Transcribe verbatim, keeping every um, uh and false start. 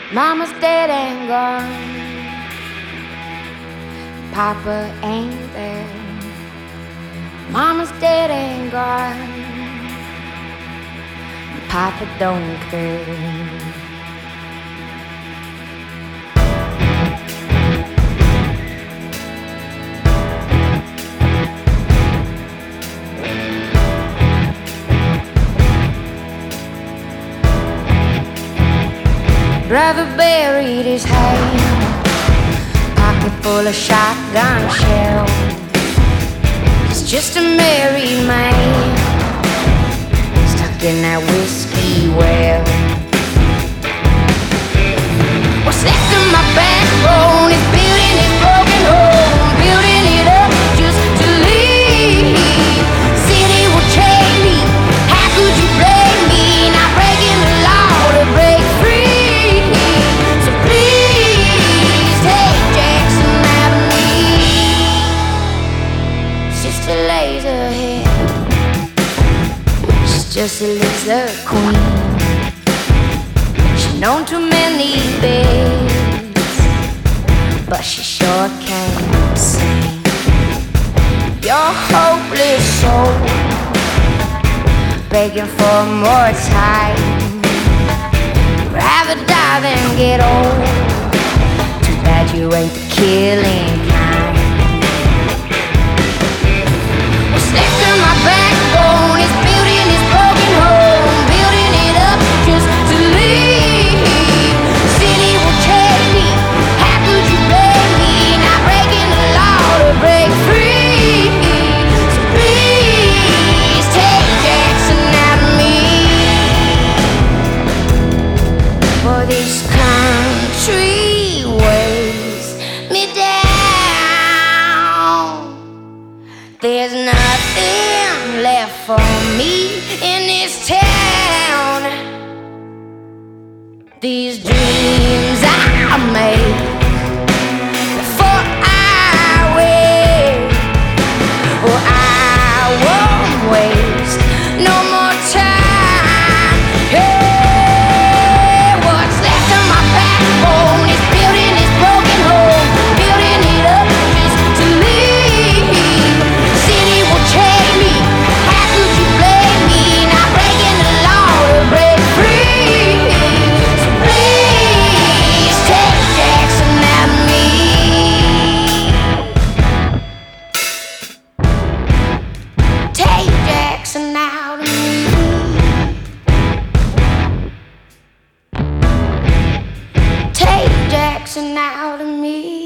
Mama's dead and gone, Papa ain't there. Mama's dead and gone, Papa don't care. Brother buried his hand, pocket full of shotgun shells. He's just a married man, stuck in that whiskey well. What's left of my backbone is building his broken home, building it up just to leave. City will chain me, how could you blame me? Not breaking the law to break free. Lays her head, she's just a lizard queen. She's known too many beds, but she sure can't sing. You're hopeless soul, begging for more time. Rather die than get old. Too bad you ain't the killing kind. Left in my backbone is building this broken home, building it up just to leave. The city will take me, how could you blame me? Not breaking the law to break free. So please take Jackson out of me. For this country weighs me down. There's nothing left for me in this town. These dreams I made before I wake, well, I won't waste no more time. Hey, what's left of my backbone is building this broken home, building it up just to leave. City will chain me, how could you blame me? Not breaking the law to break free. So please take Jackson out of me. Take Jackson out of me. Take Jackson out of me.